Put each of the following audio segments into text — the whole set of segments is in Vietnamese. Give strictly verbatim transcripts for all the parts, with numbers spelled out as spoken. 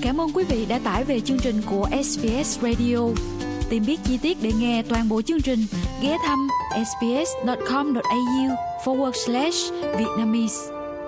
Cảm ơn quý vị đã tải về chương trình của ét bê ét Radio. Tìm biết chi tiết để nghe toàn bộ chương trình, ghé thăm sbs.com.au forward slash Vietnamese.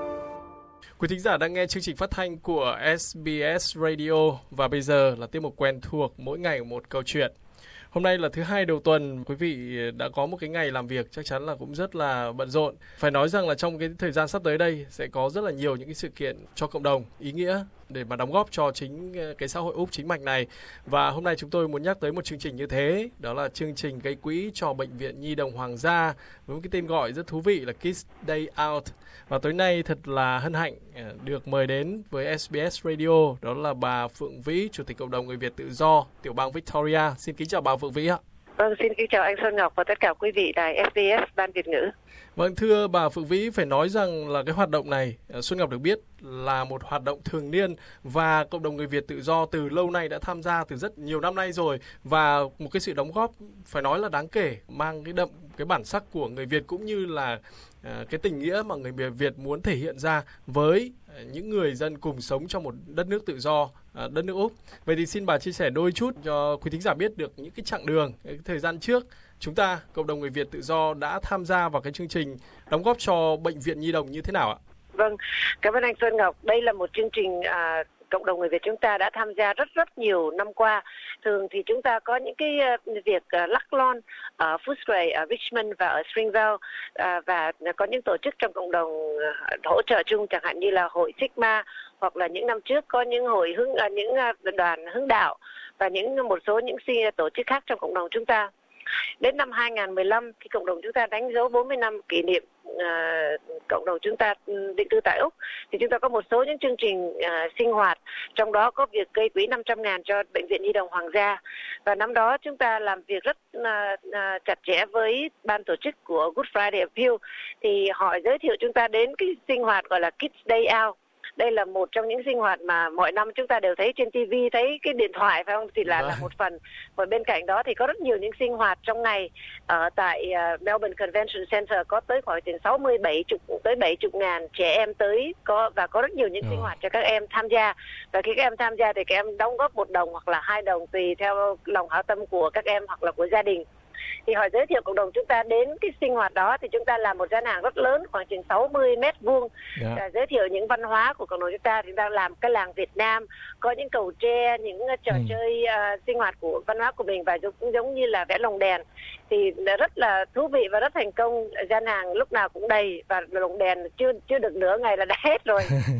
Quý thính giả đang nghe chương trình phát thanh của ét bê ét Radio và bây giờ là tiết mục quen thuộc mỗi ngày một câu chuyện. Hôm nay là thứ hai đầu tuần, quý vị đã có một cái ngày làm việc chắc chắn là cũng rất là bận rộn. Phải nói rằng là trong cái thời gian sắp tới đây sẽ có rất là nhiều những cái sự kiện cho cộng đồng ý nghĩa để mà đóng góp cho chính cái xã hội Úc chính mạch này. Và hôm nay chúng tôi muốn nhắc tới một chương trình như thế, đó là chương trình gây quỹ cho Bệnh viện Nhi đồng Hoàng gia với một cái tên gọi rất thú vị là Kids Day Out. Và tối nay thật là hân hạnh được mời đến với ét bê ét Radio, đó là bà Phượng Vĩ, Chủ tịch Cộng đồng Người Việt Tự do, tiểu bang Victoria. Xin kính chào bà Phượng Vĩ ạ. Vâng, xin kính chào anh Xuân Ngọc và tất cả quý vị đài ét bê ét Ban Việt ngữ. Vâng, thưa bà Phượng Vĩ, phải nói rằng là cái hoạt động này, Xuân Ngọc được biết là một hoạt động thường niên và Cộng đồng Người Việt Tự do từ lâu nay đã tham gia từ rất nhiều năm nay rồi, và một cái sự đóng góp phải nói là đáng kể, mang cái đậm cái bản sắc của người Việt cũng như là cái tình nghĩa mà người Việt muốn thể hiện ra với những người dân cùng sống trong một đất nước tự do, đất nước Úc. Vậy thì xin bà chia sẻ đôi chút cho quý thính giả biết được những cái chặng đường, cái thời gian trước chúng ta, Cộng đồng Người Việt Tự do đã tham gia vào cái chương trình đóng góp cho Bệnh viện Nhi đồng như thế nào ạ? Vâng, cảm ơn anh Xuân Ngọc. Đây là một chương trình à, cộng đồng người Việt chúng ta đã tham gia rất rất nhiều năm qua. Thường thì chúng ta có những cái uh, việc uh, lắc lon ở Footscray, ở Richmond và ở Springvale, uh, và có những tổ chức trong cộng đồng uh, hỗ trợ chung, chẳng hạn như là hội Sigma, hoặc là những năm trước có những hội hướng uh, những uh, đoàn hướng đạo và những một số những tổ chức khác trong cộng đồng chúng ta. Đến năm hai không một lăm, khi cộng đồng chúng ta đánh dấu bốn mươi năm kỷ niệm uh, cộng đồng chúng ta định cư tại Úc, thì chúng ta có một số những chương trình uh, sinh hoạt, trong đó có việc gây quỹ năm trăm ngàn cho Bệnh viện Nhi đồng Hoàng gia. Và năm đó chúng ta làm việc rất uh, uh, chặt chẽ với ban tổ chức của Good Friday Appeal, thì họ giới thiệu chúng ta đến cái sinh hoạt gọi là Kids Day Out. Đây là một trong những sinh hoạt mà mọi năm chúng ta đều thấy trên ti vi, thấy cái điện thoại phải không? Thì là, là một phần. Và bên cạnh đó thì có rất nhiều những sinh hoạt trong ngày. Ở tại uh, Melbourne Convention Center có tới khoảng tiền sáu mươi, bảy mươi tới bảy mươi ngàn trẻ em tới, có và có rất nhiều những sinh hoạt cho các em tham gia. Và khi các em tham gia thì các em đóng góp một đồng hoặc là hai đồng tùy theo lòng hảo tâm của các em hoặc là của gia đình. Thì họ giới thiệu cộng đồng chúng ta đến cái sinh hoạt đó, thì chúng ta làm một gian hàng rất lớn khoảng chừng sáu mươi mét vuông, yeah. giới thiệu những văn hóa của cộng đồng chúng ta. Chúng ta làm cái làng Việt Nam, có những cầu tre, những uh, trò ừ. chơi uh, sinh hoạt của văn hóa của mình, và giống, giống như là vẽ lồng đèn, thì rất là thú vị và rất thành công. Gian hàng lúc nào cũng đầy và lồng đèn chưa chưa được nửa ngày là đã hết rồi.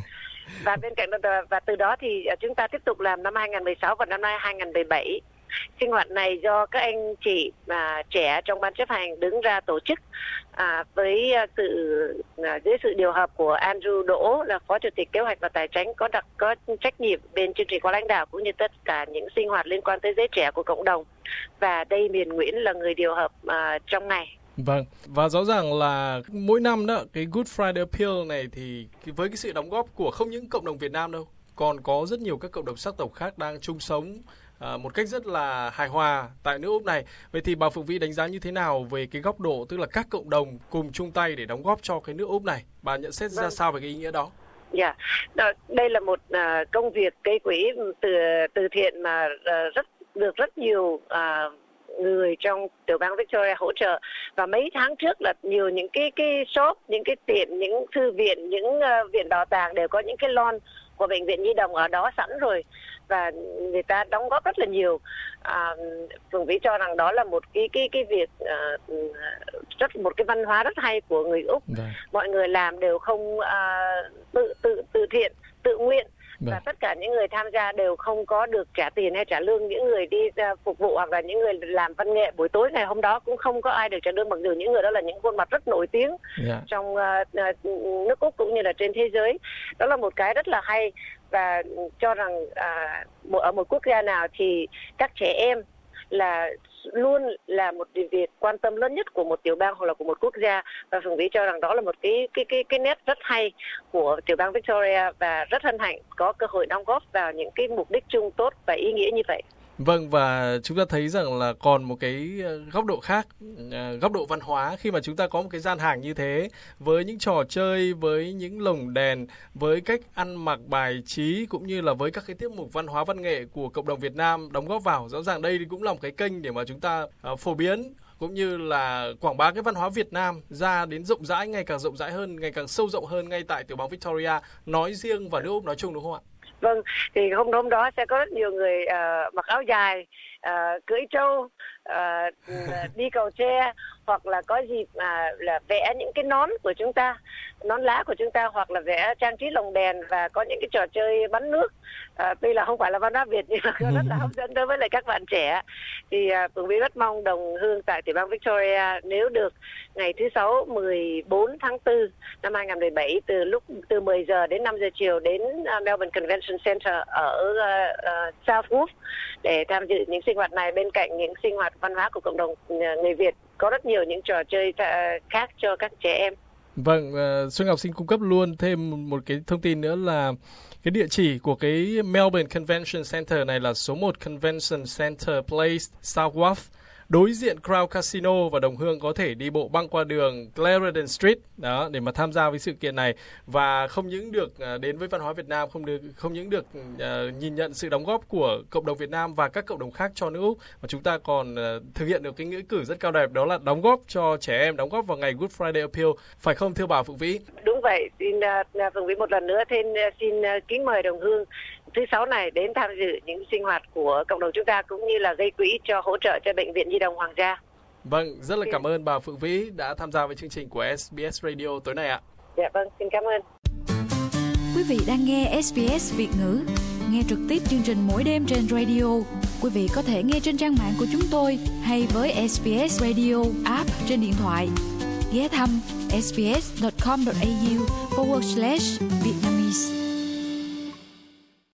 Và bên cạnh đó, và từ đó thì chúng ta tiếp tục làm năm hai không một sáu và năm nay hai không một bảy. Sinh hoạt này do các anh chị mà trẻ trong ban chấp hành đứng ra tổ chức, à, với sự à, dưới sự điều hợp của Andrew Đỗ là phó chủ tịch kế hoạch và tài chính, có đặc có trách nhiệm bên chương trình có lãnh đạo cũng như tất cả những sinh hoạt liên quan tới giới trẻ của cộng đồng. Và đây Miền Nguyễn là người điều hợp à, trong ngày. Vâng, và rõ ràng là mỗi năm đó cái Good Friday Appeal này thì với cái sự đóng góp của không những cộng đồng Việt Nam đâu, còn có rất nhiều các cộng đồng sắc tộc khác đang chung sống À, một cách rất là hài hòa tại nước Úc này. Vậy thì bà Phượng Vĩ đánh giá như thế nào về cái góc độ, tức là các cộng đồng cùng chung tay để đóng góp cho cái nước Úc này? Bà nhận xét ra vâng. sao về cái ý nghĩa đó? Dạ, yeah. Đây là một uh, công việc gây quỹ từ từ thiện mà uh, rất được rất nhiều uh, người trong tiểu bang Victoria hỗ trợ. Và mấy tháng trước là nhiều những cái cái shop, những cái tiệm, những thư viện, những uh, viện bảo tàng đều có những cái lon của Bệnh viện Nhi đồng ở đó sẵn rồi, và người ta đóng góp rất là nhiều. À, Phượng Vĩ cho rằng đó là một cái cái cái việc uh, rất một cái văn hóa rất hay của người Úc. Đấy. Mọi người làm đều không uh, tự tự tự thiện, tự nguyện. Đấy. Và tất cả những người tham gia đều không có được trả tiền hay trả lương. Những người đi uh, phục vụ hoặc là những người làm văn nghệ buổi tối ngày hôm đó cũng không có ai được trả lương, mặc dù những người đó là những khuôn mặt rất nổi tiếng yeah. trong uh, uh, nước Úc cũng như là trên thế giới. Đó là một cái rất là hay, và cho rằng uh, ở một quốc gia nào thì các trẻ em là luôn là một việc quan tâm lớn nhất của một tiểu bang hoặc là của một quốc gia. Và Phượng Vĩ cho rằng đó là một cái cái cái cái nét rất hay của tiểu bang Victoria, và rất hân hạnh có cơ hội đóng góp vào những cái mục đích chung tốt và ý nghĩa như vậy. Vâng, và chúng ta thấy rằng là còn một cái góc độ khác, góc độ văn hóa, khi mà chúng ta có một cái gian hàng như thế với những trò chơi, với những lồng đèn, với cách ăn mặc bài trí cũng như là với các cái tiết mục văn hóa văn nghệ của cộng đồng Việt Nam đóng góp vào. Rõ ràng đây cũng là một cái kênh để mà chúng ta uh, phổ biến cũng như là quảng bá cái văn hóa Việt Nam ra đến rộng rãi, ngày càng rộng rãi hơn, ngày càng sâu rộng hơn ngay tại tiểu bang Victoria nói riêng và nước Úc nói chung, đúng không ạ? Vâng, thì hôm hôm đó sẽ có rất nhiều người uh, mặc áo dài, uh, cưỡi trâu, uh, đi cầu tre, hoặc là có dịp mà uh, là vẽ những cái nón của chúng ta, nón lá của chúng ta, hoặc là vẽ trang trí lồng đèn và có những cái trò chơi bắn nước. Uh, tuy là không phải là văn hóa Việt nhưng mà rất là hấp dẫn đối với lại các bạn trẻ. Thì uh, Phượng Vy rất mong đồng hương tại tiểu bang Victoria nếu được ngày thứ sáu mười bốn tháng tư năm hai không một bảy từ lúc từ mười giờ đến năm giờ chiều đến uh, Melbourne Convention Center ở uh, uh, South Wharf để tham dự những sinh hoạt này bên cạnh những sinh hoạt văn hóa của cộng đồng uh, người Việt. Có rất nhiều những trò chơi uh, khác cho các trẻ em. Vâng, uh, Xuân Ngọc xin cung cấp luôn thêm một cái thông tin nữa là cái địa chỉ của cái Melbourne Convention Center này là số một Convention Center Place, South Wharf, đối diện Crown Casino, và đồng hương có thể đi bộ băng qua đường Clarendon Street đó để mà tham gia với sự kiện này, và không những được uh, đến với văn hóa Việt Nam, không được không những được uh, nhìn nhận sự đóng góp của cộng đồng Việt Nam và các cộng đồng khác cho nước Úc, mà chúng ta còn uh, thực hiện được cái nghĩa cử rất cao đẹp, đó là đóng góp cho trẻ em, đóng góp vào ngày Good Friday Appeal, phải không thưa bà Phượng Vy? Đúng vậy, xin uh, Phượng Vy một lần nữa thêm uh, xin uh, kính mời đồng hương thứ sáu này đến tham dự những sinh hoạt của cộng đồng chúng ta, cũng như là gây quỹ cho hỗ trợ cho Bệnh viện Nhi đồng Hoàng gia. Vâng, rất là cảm ơn bà Phượng Vy đã tham gia với chương trình của ét bê ét Radio tối nay ạ. Dạ vâng, xin cảm ơn. Quý vị đang nghe ét bê ét Việt ngữ, nghe trực tiếp chương trình mỗi đêm trên radio. Quý vị có thể nghe trên trang mạng của chúng tôi hay với ét bê ét Radio app trên điện thoại. Ghé thăm sbs.com.au forward slash Vietnamese.